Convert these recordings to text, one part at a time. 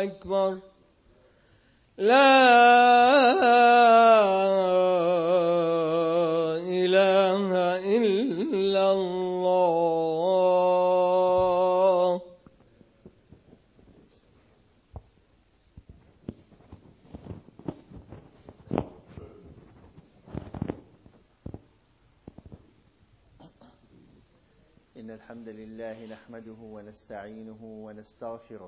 أكبر. لا إله إلا الله. إن الحمد لله نحمده ونستعينه ونستغفره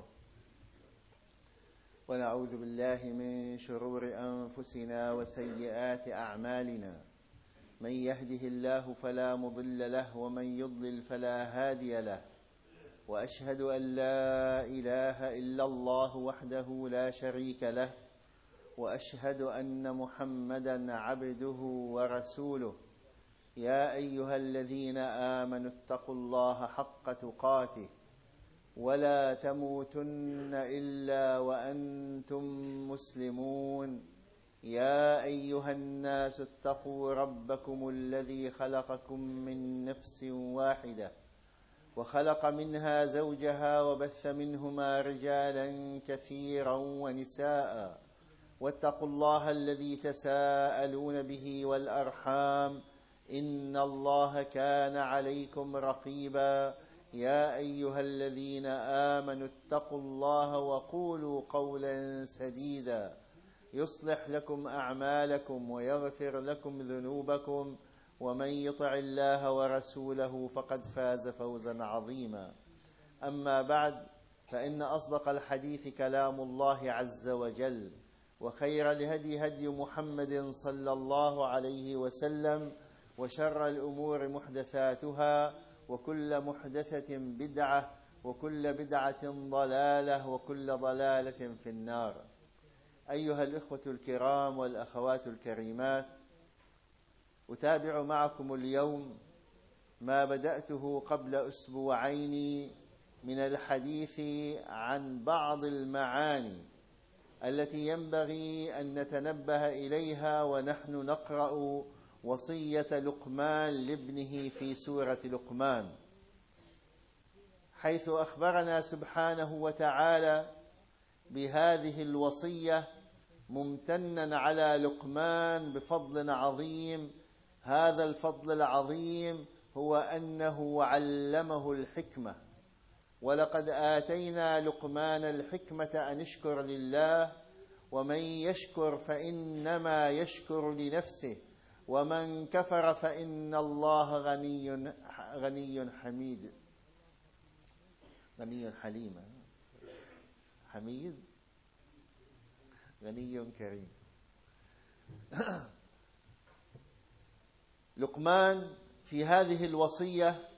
ونعوذ بالله من شرور أنفسنا وسيئات أعمالنا. من يهده الله فلا مضل له ومن يضلل فلا هادي له. وأشهد أن لا إله إلا الله وحده لا شريك له، وأشهد أن محمدًا عبده ورسوله. يا أيها الذين آمنوا اتقوا الله حق تقاته ولا تموتن إلا وأنتم مسلمون. يا أيها الناس اتقوا ربكم الذي خلقكم من نفس واحدة وخلق منها زوجها وبث منهما رجالا كثيرا ونساء. واتقوا الله الذي تساءلون به والأرحام، إن الله كان عليكم رقيبا. يا أيها الذين آمنوا اتقوا الله وقولوا قولا سديدا يصلح لكم أعمالكم ويغفر لكم ذنوبكم، ومن يطع الله ورسوله فقد فاز فوزا عظيما. أما بعد، فإن أصدق الحديث كلام الله عز وجل، وخير الهدي هدي محمد صلى الله عليه وسلم، وشر الأمور محدثاتها، وكل محدثة بدعة، وكل بدعة ضلالة، وكل ضلالة في النار. أيها الإخوة الكرام والأخوات الكريمات، أتابع معكم اليوم ما بدأته قبل أسبوعين من الحديث عن بعض المعاني التي ينبغي أن نتنبه إليها ونحن نقرأ وصية لقمان لابنه في سورة لقمان، حيث أخبرنا سبحانه وتعالى بهذه الوصية ممتنا على لقمان بفضل عظيم. هذا الفضل العظيم هو أنه علمه الحكمة، ولقد آتينا لقمان الحكمة أن اشكر لله، ومن يشكر فإنما يشكر لنفسه، ومن كفر فإن الله غني حميد، غني حليم، حميد، غني كريم. لقمان في هذه الوصية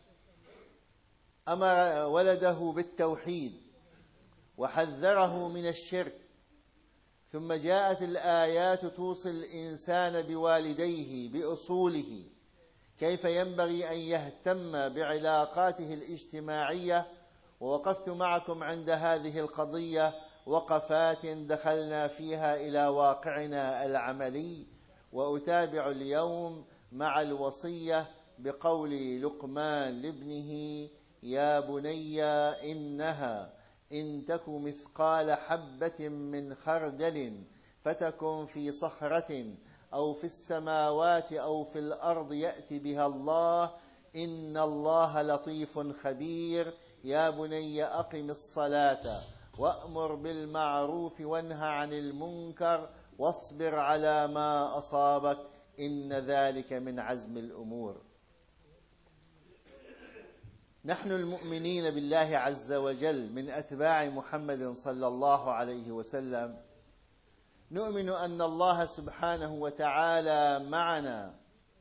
أمر ولده بالتوحيد وحذره من الشرك، ثم جاءت الآيات توصي الإنسان بوالديه بأصوله، كيف ينبغي أن يهتم بعلاقاته الاجتماعية. ووقفت معكم عند هذه القضية وقفات دخلنا فيها إلى واقعنا العملي، وأتابع اليوم مع الوصية بقول لقمان لابنه: يا بني إنها إن تك مثقال حبة من خردل فتكن في صخرة أو في السماوات أو في الأرض يأت بها الله، إن الله لطيف خبير. يا بني أقم الصلاة وأمر بالمعروف وانه عن المنكر واصبر على ما أصابك، إن ذلك من عزم الأمور. نحن المؤمنين بالله عز وجل من أتباع محمد صلى الله عليه وسلم نؤمن أن الله سبحانه وتعالى معنا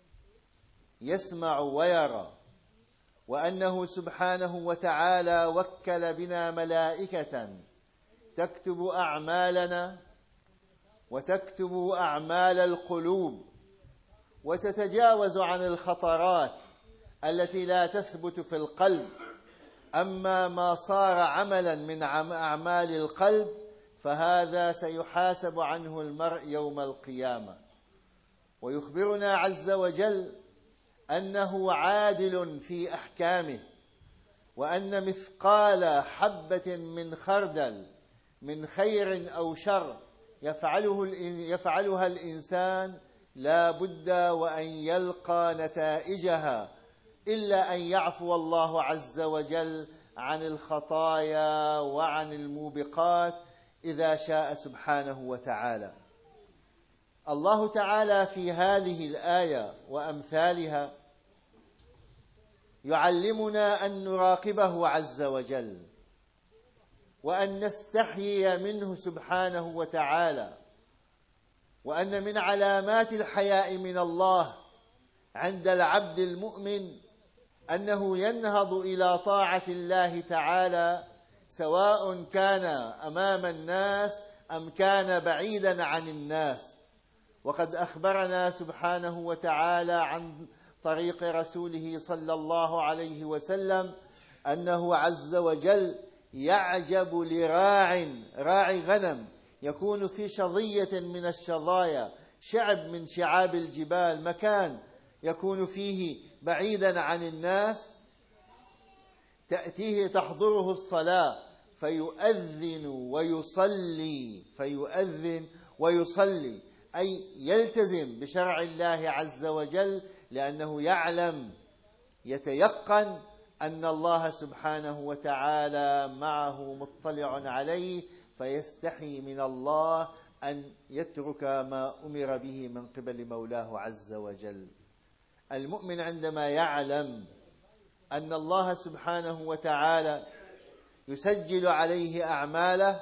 يسمع ويرى، وأنه سبحانه وتعالى وكل بنا ملائكة تكتب أعمالنا وتكتب أعمال القلوب وتتجاوز عن الخطرات التي لا تثبت في القلب. أما ما صار عملا من أعمال القلب فهذا سيحاسب عنه المرء يوم القيامة. ويخبرنا عز وجل أنه عادل في أحكامه، وأن مثقال حبة من خردل من خير أو شر يفعلها الإنسان لا بد وأن يلقى نتائجها، إلا أن يعفو الله عز وجل عن الخطايا وعن الموبقات إذا شاء سبحانه وتعالى. الله تعالى في هذه الآية وأمثالها يعلمنا أن نراقبه عز وجل، وأن نستحيي منه سبحانه وتعالى، وأن من علامات الحياء من الله عند العبد المؤمن أنه ينهض إلى طاعة الله تعالى، سواء كان أمام الناس أم كان بعيدا عن الناس. وقد أخبرنا سبحانه وتعالى عن طريق رسوله صلى الله عليه وسلم أنه عز وجل يعجب راعي غنم يكون في شظية من الشظايا، شعب من شعاب الجبال، مكان يكون فيه بعيدا عن الناس، تأتيه تحضره الصلاة فيؤذن ويصلي، أي يلتزم بشرع الله عز وجل، لأنه يتيقن أن الله سبحانه وتعالى معه مطلع عليه، فيستحي من الله أن يترك ما أمر به من قبل مولاه عز وجل. المؤمن عندما يعلم أن الله سبحانه وتعالى يسجل عليه أعماله،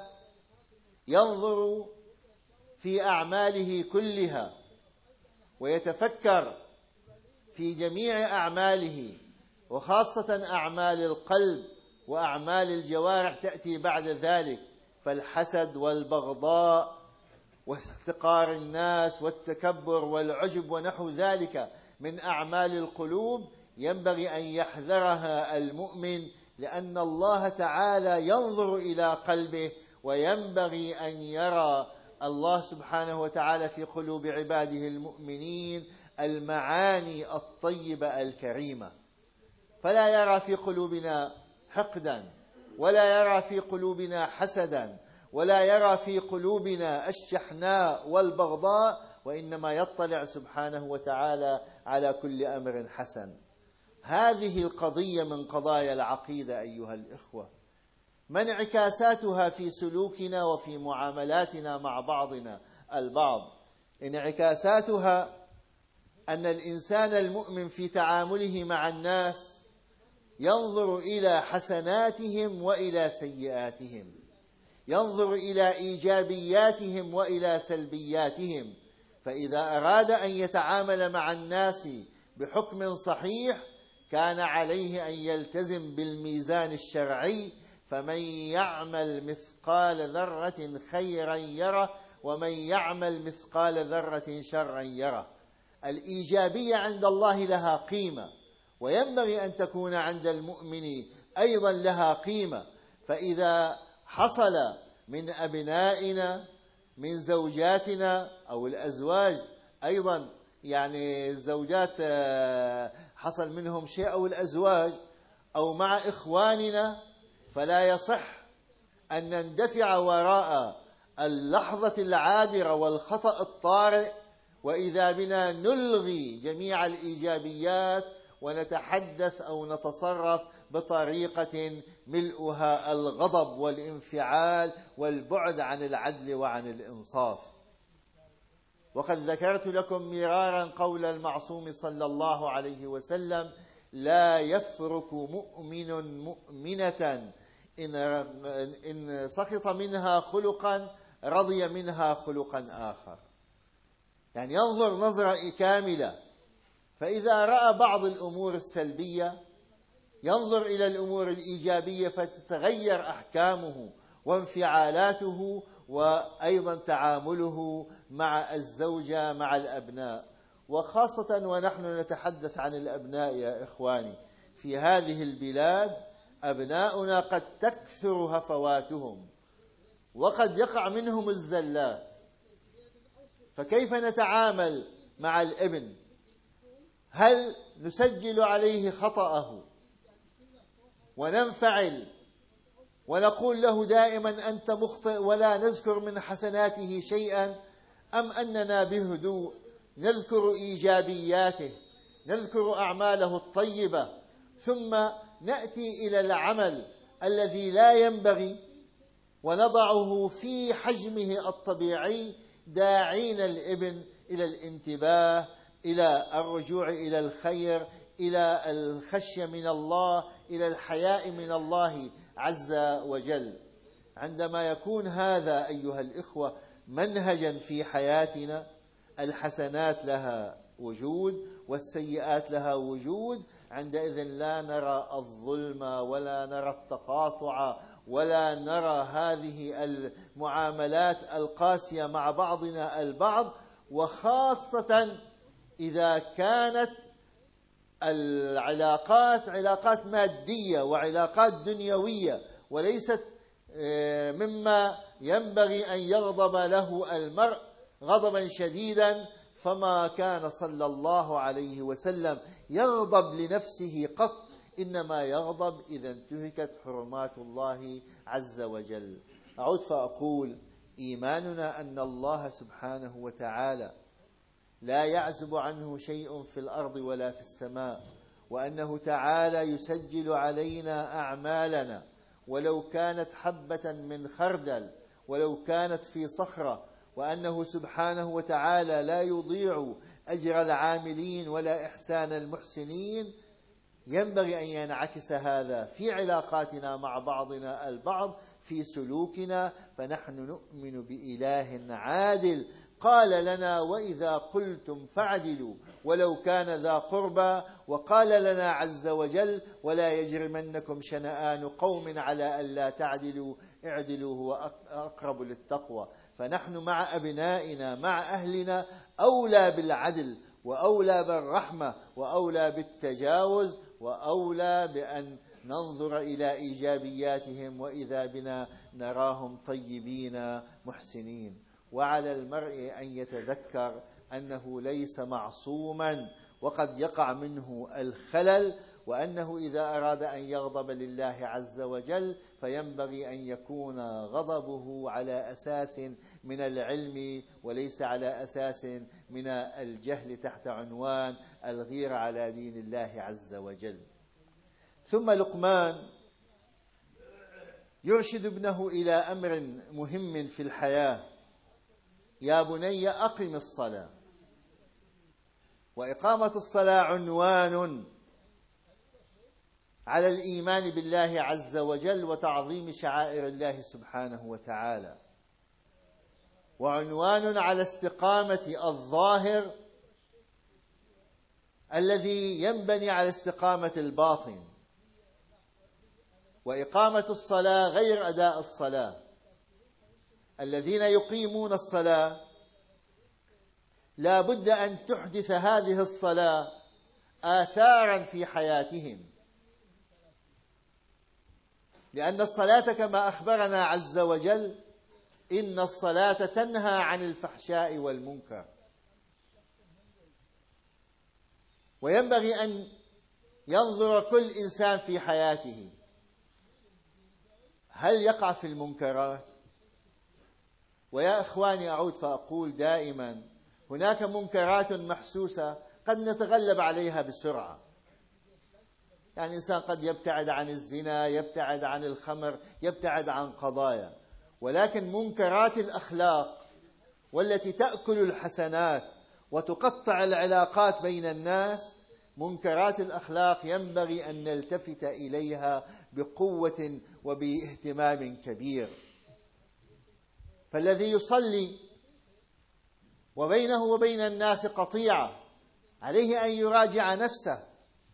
ينظر في أعماله كلها ويتفكر في جميع أعماله، وخاصة أعمال القلب وأعمال الجوارح تأتي بعد ذلك، فالحسد والبغضاء واستقار الناس والتكبر والعجب ونحو ذلك من أعمال القلوب ينبغي أن يحذرها المؤمن، لأن الله تعالى ينظر إلى قلبه، وينبغي أن يرى الله سبحانه وتعالى في قلوب عباده المؤمنين المعاني الطيبة الكريمة، فلا يرى في قلوبنا حقدا، ولا يرى في قلوبنا حسدا، ولا يرى في قلوبنا الشحناء والبغضاء، وإنما يطلع سبحانه وتعالى على كل أمر حسن. هذه القضية من قضايا العقيدة أيها الإخوة، ما انعكاساتها في سلوكنا وفي معاملاتنا مع بعضنا البعض؟ انعكاساتها أن الإنسان المؤمن في تعامله مع الناس ينظر إلى حسناتهم وإلى سيئاتهم، ينظر إلى إيجابياتهم وإلى سلبياتهم، فإذا أراد أن يتعامل مع الناس بحكم صحيح كان عليه أن يلتزم بالميزان الشرعي، فمن يعمل مثقال ذرة خيرا يره، ومن يعمل مثقال ذرة شرا يره. الإيجابية عند الله لها قيمة، وينبغي أن تكون عند المؤمن أيضا لها قيمة. فإذا حصل من أبنائنا، من زوجاتنا أو الأزواج أيضا، يعني الزوجات حصل منهم شيء أو الأزواج، أو مع إخواننا، فلا يصح أن نندفع وراء اللحظة العابرة والخطأ الطارئ، وإذا بنا نلغي جميع الإيجابيات ونتحدث أو نتصرف بطريقة ملؤها الغضب والانفعال والبعد عن العدل وعن الإنصاف. وقد ذكرت لكم مرارا قول المعصوم صلى الله عليه وسلم: لا يفرق مؤمن مؤمنة إن سخط منها خلقا رضي منها خلقا آخر. يعني ينظر نظرة كاملة، فإذا رأى بعض الأمور السلبية ينظر إلى الأمور الإيجابية فتتغير أحكامه وانفعالاته، وأيضا تعامله مع الزوجة، مع الأبناء. وخاصة ونحن نتحدث عن الأبناء يا إخواني، في هذه البلاد أبناؤنا قد تكثر هفواتهم وقد يقع منهم الزلات، فكيف نتعامل مع الابن؟ هل نسجل عليه خطأه وننفعل ونقول له دائما أنت مخطئ ولا نذكر من حسناته شيئا، أم أننا بهدوء نذكر إيجابياته، نذكر أعماله الطيبة، ثم نأتي إلى العمل الذي لا ينبغي ونضعه في حجمه الطبيعي، داعين الابن إلى الانتباه، إلى الرجوع إلى الخير، إلى الخشية من الله، إلى الحياء من الله عز وجل. عندما يكون هذا أيها الإخوة منهجا في حياتنا، الحسنات لها وجود والسيئات لها وجود، عندئذ لا نرى الظلم ولا نرى التقاطع ولا نرى هذه المعاملات القاسية مع بعضنا البعض، وخاصة إذا كانت العلاقات علاقات مادية وعلاقات دنيوية، وليست مما ينبغي أن يغضب له المرء غضبا شديدا. فما كان صلى الله عليه وسلم يغضب لنفسه قط، إنما يغضب إذا انتهكت حرمات الله عز وجل. أعود فأقول: إيماننا أن الله سبحانه وتعالى لا يعزب عنه شيء في الأرض ولا في السماء، وأنه تعالى يسجل علينا أعمالنا ولو كانت حبة من خردل، ولو كانت في صخرة، وأنه سبحانه وتعالى لا يضيع أجر العاملين ولا إحسان المحسنين، ينبغي أن ينعكس هذا في علاقاتنا مع بعضنا البعض، في سلوكنا. فنحن نؤمن بإله عادل قال لنا: وإذا قلتم فاعدلوا ولو كان ذا قربى، وقال لنا عز وجل: ولا يجرمنكم شنآن قوم على ألا تعدلوا اعدلوا هو أقرب للتقوى. فنحن مع أبنائنا مع أهلنا أولى بالعدل، وأولى بالرحمة، وأولى بالتجاوز، وأولى بأن ننظر إلى إيجابياتهم، وإذا بنا نراهم طيبين محسنين. وعلى المرء أن يتذكر أنه ليس معصوما، وقد يقع منه الخلل، وأنه إذا أراد أن يغضب لله عز وجل فينبغي أن يكون غضبه على أساس من العلم، وليس على أساس من الجهل، تحت عنوان الغيرة على دين الله عز وجل. ثم لقمان يرشد ابنه إلى أمر مهم في الحياة: يا بني أقم الصلاة. وإقامة الصلاة عنوان على الإيمان بالله عز وجل وتعظيم شعائر الله سبحانه وتعالى، وعنوان على استقامة الظاهر الذي ينبني على استقامة الباطن. وإقامة الصلاة غير أداء الصلاة. الذين يقيمون الصلاة لا بد أن تحدث هذه الصلاة آثارا في حياتهم، لأن الصلاة كما أخبرنا عز وجل: إن الصلاة تنهى عن الفحشاء والمنكر. وينبغي أن ينظر كل إنسان في حياته: هل يقع في المنكرات؟ ويا إخواني، أعود فأقول دائما: هناك منكرات محسوسة قد نتغلب عليها بسرعة. يعني الإنسان قد يبتعد عن الزنا، يبتعد عن الخمر، يبتعد عن قضايا. ولكن منكرات الأخلاق والتي تأكل الحسنات وتقطع العلاقات بين الناس، منكرات الأخلاق ينبغي أن نلتفت إليها بقوة وباهتمام كبير. فالذي يصلي وبينه وبين الناس قطيعة عليه أن يراجع نفسه.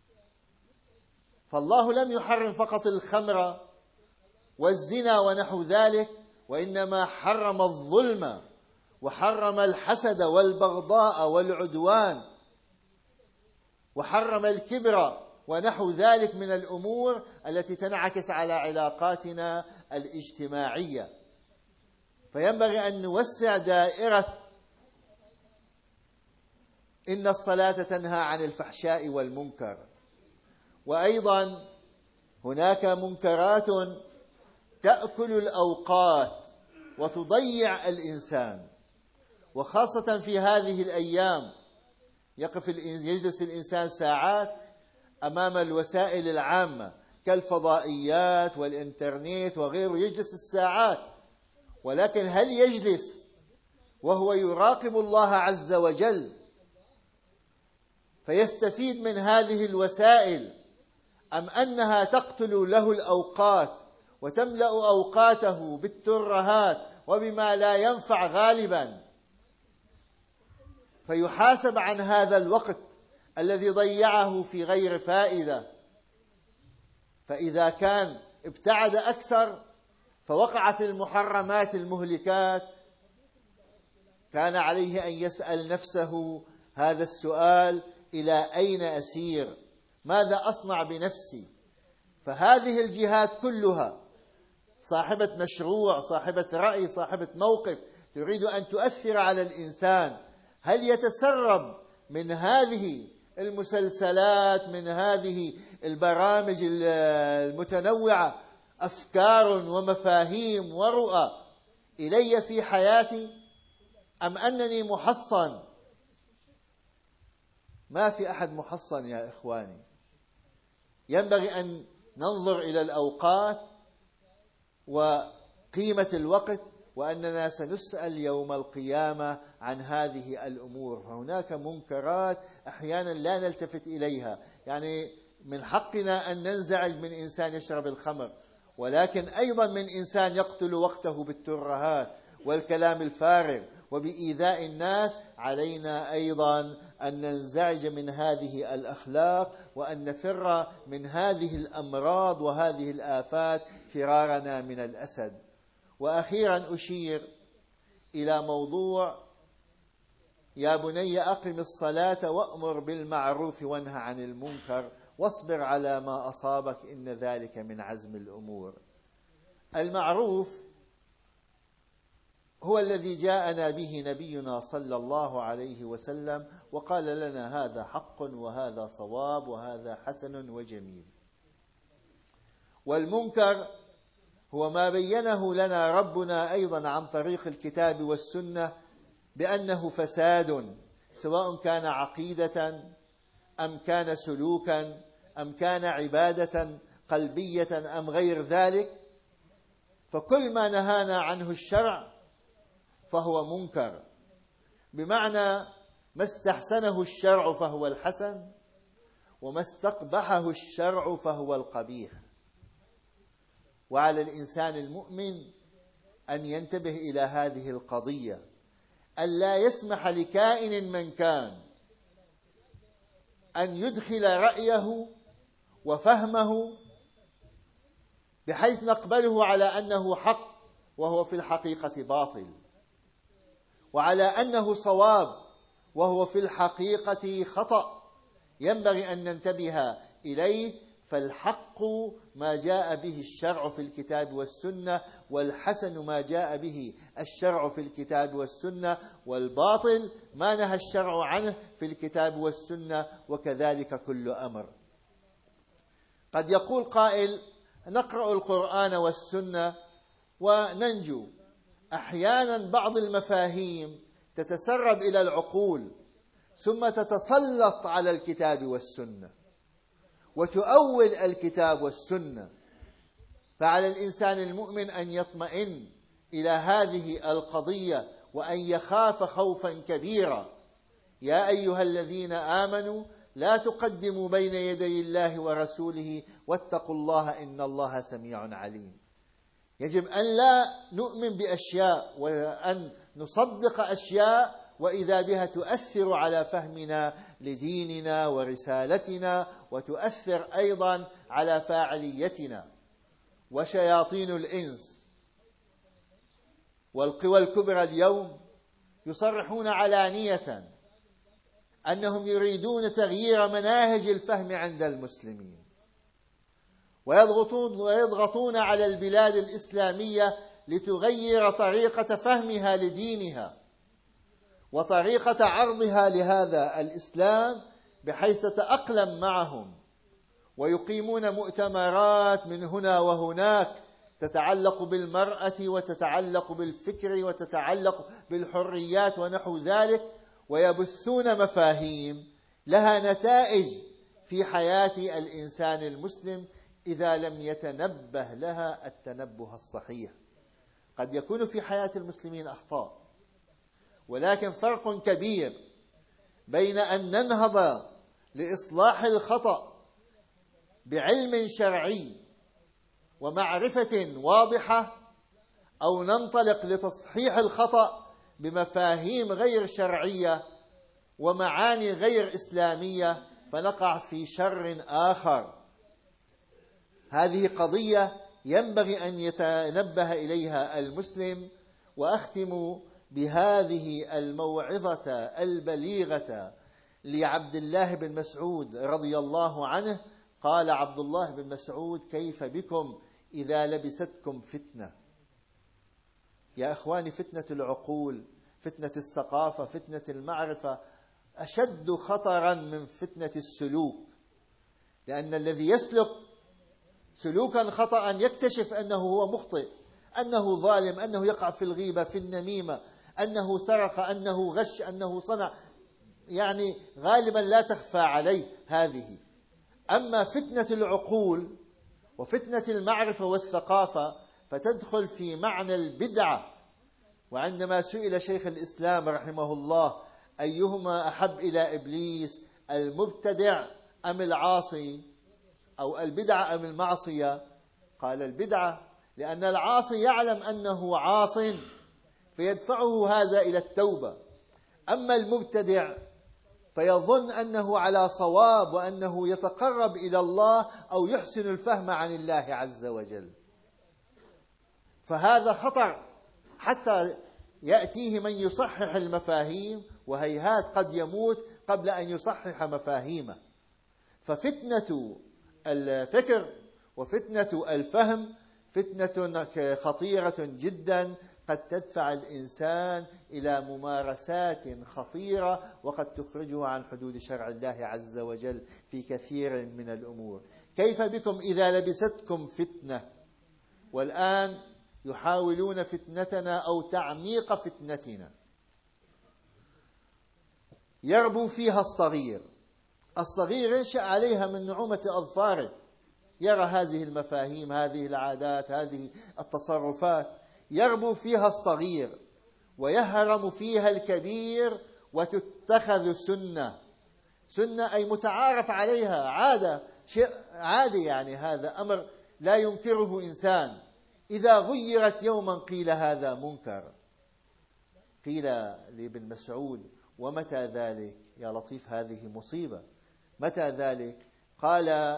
فالله لم يحرم فقط الخمر والزنا ونحو ذلك، وإنما حرم الظلم، وحرم الحسد والبغضاء والعدوان، وحرم الكبر ونحو ذلك من الأمور التي تنعكس على علاقاتنا الاجتماعية. فينبغي أن نوسع دائرة إن الصلاة تنهى عن الفحشاء والمنكر. وأيضا هناك منكرات تأكل الأوقات وتضيع الإنسان، وخاصة في هذه الأيام يجلس الإنسان ساعات أمام الوسائل العامة كالفضائيات والإنترنت وغيره، يجلس الساعات، ولكن هل يجلس وهو يراقب الله عز وجل فيستفيد من هذه الوسائل، أم أنها تقتل له الأوقات وتملأ أوقاته بالترهات وبما لا ينفع غالبا، فيحاسب عن هذا الوقت الذي ضيعه في غير فائدة؟ فإذا كان ابتعد أكثر فوقع في المحرمات المهلكات، كان عليه أن يسأل نفسه هذا السؤال: إلى أين أسير؟ ماذا أصنع بنفسي؟ فهذه الجهات كلها صاحبة مشروع، صاحبة رأي، صاحبة موقف، تريد أن تؤثر على الإنسان. هل يتسرب من هذه المسلسلات، من هذه البرامج المتنوعة، أفكار ومفاهيم ورؤى إلي في حياتي، أم أنني محصن؟ ما في أحد محصن يا إخواني. ينبغي أن ننظر إلى الأوقات وقيمة الوقت، وأننا سنسأل يوم القيامة عن هذه الأمور. فهناك منكرات أحيانا لا نلتفت إليها، يعني من حقنا أن ننزعج من إنسان يشرب الخمر، ولكن أيضا من إنسان يقتل وقته بالترهات والكلام الفارغ وبإيذاء الناس. علينا أيضا أن ننزعج من هذه الأخلاق وأن نفر من هذه الأمراض وهذه الآفات فرارنا من الأسد. وأخيرا أشير إلى موضوع: يا بني أقم الصلاة وأمر بالمعروف وانه عن المنكر واصبر على ما أصابك إن ذلك من عزم الأمور. المعروف هو الذي جاءنا به نبينا صلى الله عليه وسلم وقال لنا: هذا حق وهذا صواب وهذا حسن وجميل. والمنكر هو ما بينه لنا ربنا أيضا عن طريق الكتاب والسنة بأنه فساد، سواء كان عقيدة أم كان سلوكا أم كان عبادة قلبية أم غير ذلك. فكل ما نهانا عنه الشرع فهو منكر، بمعنى ما استحسنه الشرع فهو الحسن، وما استقبحه الشرع فهو القبيح. وعلى الإنسان المؤمن أن ينتبه إلى هذه القضية، ألا يسمح لكائن من كان أن يدخل رأيه وفهمه بحيث نقبله على أنه حق وهو في الحقيقة باطل، وعلى أنه صواب وهو في الحقيقة خطأ. ينبغي أن ننتبه إليه، فالحق ما جاء به الشرع في الكتاب والسنة، والحسن ما جاء به الشرع في الكتاب والسنة، والباطل ما نهى الشرع عنه في الكتاب والسنة، وكذلك كل أمر. قد يقول قائل: نقرأ القرآن والسنة وننجو. أحيانا بعض المفاهيم تتسرب إلى العقول ثم تتسلط على الكتاب والسنة وتؤول الكتاب والسنة، فعلى الإنسان المؤمن أن يطمئن إلى هذه القضية وأن يخاف خوفا كبيرا. يا أيها الذين آمنوا لا تقدموا بين يدي الله ورسوله واتقوا الله إن الله سميع عليم. يجب أن لا نؤمن بأشياء وأن نصدق أشياء وإذا بها تؤثر على فهمنا لديننا ورسالتنا، وتؤثر أيضا على فاعليتنا. وشياطين الإنس والقوى الكبرى اليوم يصرحون علانية أنهم يريدون تغيير مناهج الفهم عند المسلمين، ويضغطون على البلاد الإسلامية لتغير طريقة فهمها لدينها وطريقة عرضها لهذا الإسلام بحيث تتأقلم معهم، ويقيمون مؤتمرات من هنا وهناك تتعلق بالمرأة وتتعلق بالفكر وتتعلق بالحريات ونحو ذلك، ويبثون مفاهيم لها نتائج في حياة الإنسان المسلم إذا لم يتنبه لها التنبه الصحيح. قد يكون في حياة المسلمين أخطاء، ولكن فرق كبير بين أن ننهض لإصلاح الخطأ بعلم شرعي ومعرفة واضحة، أو ننطلق لتصحيح الخطأ بمفاهيم غير شرعية ومعاني غير إسلامية فنقع في شر آخر. هذه قضية ينبغي أن يتنبه إليها المسلم. وأختم بهذه الموعظة البليغة لعبد الله بن مسعود رضي الله عنه. قال عبد الله بن مسعود: كيف بكم إذا لبستكم فتنة؟ يا أخواني، فتنة العقول، فتنة الثقافة، فتنة المعرفة أشد خطرا من فتنة السلوك، لأن الذي يسلك سلوكا خطأ يكتشف أنه هو مخطئ، أنه ظالم، أنه يقع في الغيبة، في النميمة، أنه سرق، أنه غش، أنه صنع، يعني غالبا لا تخفى عليه هذه. أما فتنة العقول وفتنة المعرفة والثقافة فتدخل في معنى البدعة. وعندما سئل شيخ الإسلام رحمه الله أيهما أحب إلى إبليس، المبتدع أم العاصي، أو البدعة أم المعصية، قال البدعة، لأن العاصي يعلم أنه عاص فيدفعه هذا إلى التوبة. أما المبتدع فيظن أنه على صواب وأنه يتقرب إلى الله أو يحسن الفهم عن الله عز وجل. فهذا خطر حتى يأتيه من يصحح المفاهيم، وهيهات قد يموت قبل أن يصحح مفاهيمه. ففتنة الفكر وفتنة الفهم فتنة خطيرة جدا، قد تدفع الإنسان إلى ممارسات خطيرة وقد تخرجه عن حدود شرع الله عز وجل في كثير من الأمور. كيف بكم إذا لبستكم فتنة؟ والآن يحاولون فتنتنا أو تعميق فتنتنا. يربو فيها الصغير ينشأ عليها من نعومة أظفاره، يرى هذه المفاهيم، هذه العادات، هذه التصرفات، يربو فيها الصغير ويهرم فيها الكبير، وتتخذ سنة أي متعارف عليها، عادة، شيء عادي، يعني هذا أمر لا ينكره إنسان. إذا غيرت يوما قيل هذا منكر. قيل لابن مسعود: ومتى ذلك يا لطيف؟ هذه مصيبة. متى ذلك؟ قال: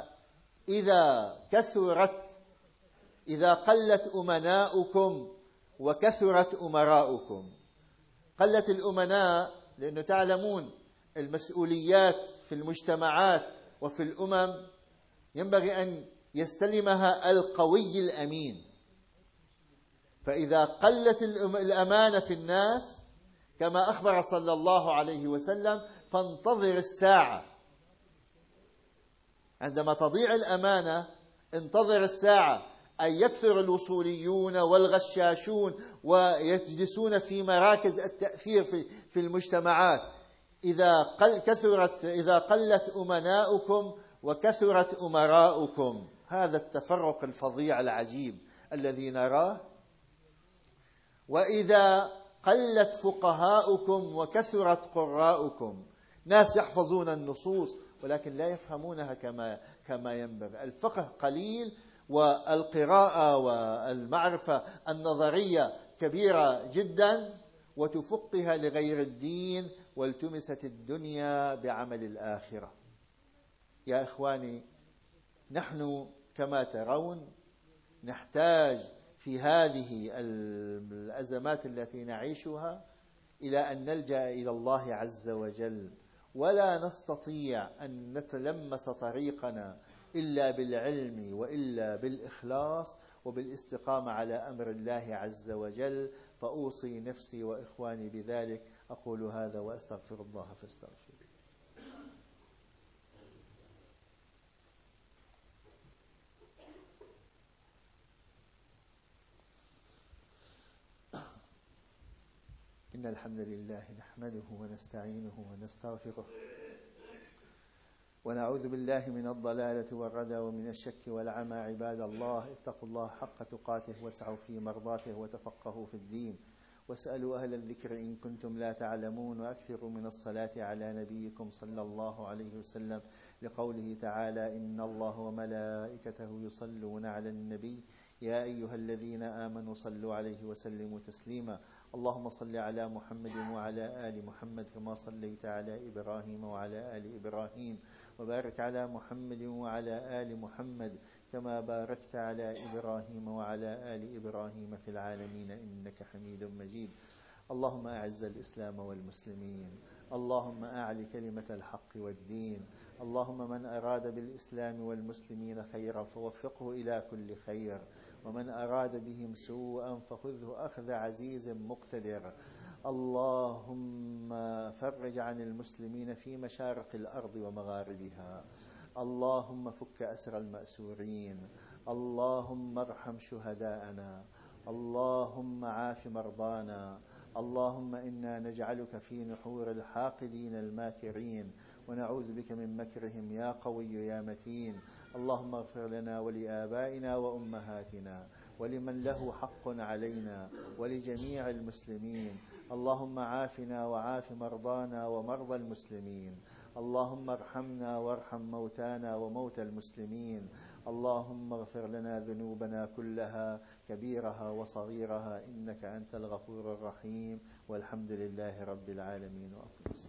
إذا قلت أمناؤكم وكثرت أمراؤكم. قلت الأمناء لأنه تعلمون المسؤوليات في المجتمعات وفي الأمم ينبغي أن يستلمها القوي الأمين. فإذا قلت الأمانة في الناس كما أخبر صلى الله عليه وسلم: فانتظر الساعة. عندما تضيع الأمانة انتظر الساعة، أي يكثر الوصوليون والغشاشون ويجلسون في مراكز التأثير في المجتمعات. إذا قلت أمناؤكم وكثرت أمراؤكم. هذا التفرق الفظيع العجيب الذي نراه. وإذا قلت فقهاؤكم وكثرت قراؤكم. ناس يحفظون النصوص ولكن لا يفهمونها كما ينبغي. الفقه قليل والقراءة والمعرفة النظرية كبيرة جدا، وتفقها لغير الدين، والتمست الدنيا بعمل الآخرة. يا إخواني، نحن كما ترون نحتاج في هذه الأزمات التي نعيشها إلى أن نلجأ إلى الله عز وجل، ولا نستطيع أن نتلمس طريقنا إلا بالعلم وإلا بالإخلاص وبالاستقامة على أمر الله عز وجل. فأوصي نفسي وإخواني بذلك. أقول هذا وأستغفر الله فاستغفر. إن الحمد لله نحمده ونستعينه ونستغفره ونعوذ بالله من الضلالة والردى ومن الشك والعمى. عباد الله، اتقوا الله حق تقاته واسعوا في مرضاته وتفقهوا في الدين واسألوا أهل الذكر إن كنتم لا تعلمون، وأكثروا من الصلاة على نبيكم صلى الله عليه وسلم لقوله تعالى: إن الله وملائكته يصلون على النبي يا أيها الذين آمنوا صلوا عليه وسلموا تسليما. اللهم صل على محمد وعلى آل محمد كما صليت على إبراهيم وعلى آل إبراهيم، وبارك على محمد وعلى آل محمد كما باركت على إبراهيم وعلى آل إبراهيم في العالمين إنك حميد مجيد. اللهم أعز الإسلام والمسلمين، اللهم أعل كلمة الحق والدين، اللهم من أراد بالإسلام والمسلمين خيرا فوفقه إلى كل خير، ومن أراد بهم سوءا فخذه أخذ عزيز مقتدر. اللهم فرج عن المسلمين في مشارق الأرض ومغاربها، اللهم فك أسر المأسورين، اللهم ارحم شهداءنا، اللهم عاف مرضانا، اللهم إنا نجعلك في نحور الحاقدين الماكرين ونعوذ بك من مكرهم يا قوي يا متين. اللهم اغفر لنا ولآبائنا وأمهاتنا ولمن له حق علينا ولجميع المسلمين. اللهم عافنا وعاف مرضانا ومرضى المسلمين، اللهم ارحمنا وارحم موتانا وموتى المسلمين. اللهم اغفر لنا ذنوبنا كلها كبيرها وصغيرها إنك أنت الغفور الرحيم، والحمد لله رب العالمين.